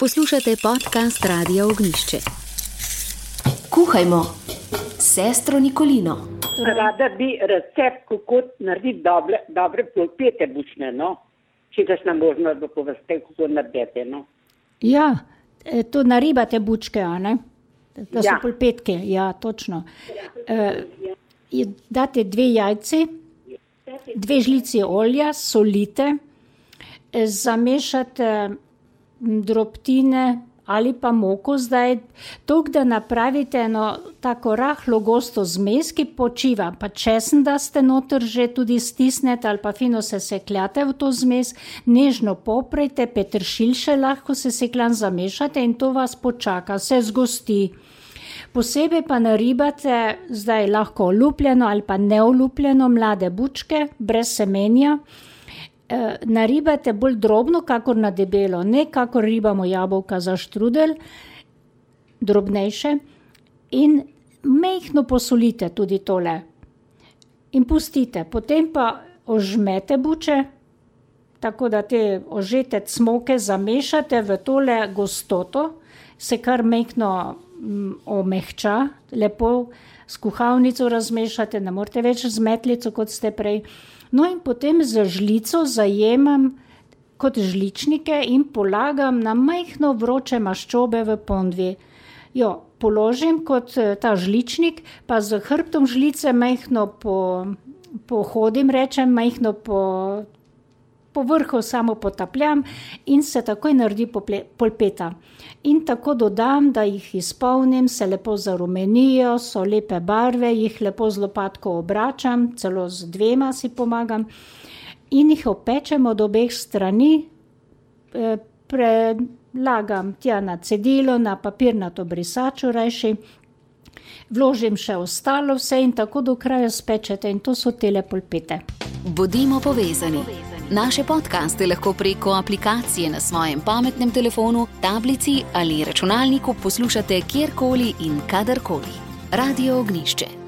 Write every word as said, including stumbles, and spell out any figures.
Poslušate podcast Radia Ognjišče. Kuhajmo s sestro Nikolino. Rada bi recept, kako narediti dobre, dobre polpete bučne, no? Če daš nam možno, da poveste, kako naredite, no? Ja, to naribate bučke, a ne? Da so Ja. polpetke, ja, točno. E, date dve jajci, dve žlici olja, solite, e, zamešate drobtine ali pa moko zdaj, toliko, da napravite eno tako rahlo gosto zmes, ki počiva, pa česen daste noter že tudi stisnete ali pa fino se sekljate v to zmes, nežno poprejte, peteršilj še lahko se sekljan zamešate in to vas počaka, se zgosti. Posebej pa naribate zdaj lahko olupljeno ali pa neolupljeno mlade bučke, brez semenja. E, naribate bolj drobno, kakor na debelo, ne kakor ribamo jabolka za štrudelj, drobnejše in mehko posolite tudi tole. In pustite, potem pa ožmete buče, tako da te ožete cmoke zamešate v tole gostoto, se kar mehko omehča, lepo s kuhalnico razmešate, ne morete več z metlico, kot ste prej. No in potem z žlico zajemam kot žličnike in polagam na majhno vroče maščobe v ponvi. Jo, položim kot ta žličnik, pa z hrbtom žlice majhno po, pohodim, rečem, majhno po, po vrhu samo potapljam in se takoj naredi polpeta. In tako dodam, da jih izpolnim, se lepo zarumenijo, so lepe barve, jih lepo z lopatko obračam, celo z dvema si pomagam in jih opečem od obeh strani, e, prelagam tja na cedilo, na papirnato brisačo rajši, vložim še ostalo vse in tako do kraja spečete in to so tele polpete. Bodimo povezani. Naše podcaste lahko preko aplikacije na svojem pametnem telefonu, tablici ali računalniku poslušate kjerkoli in kadarkoli. Radio Ognjišče.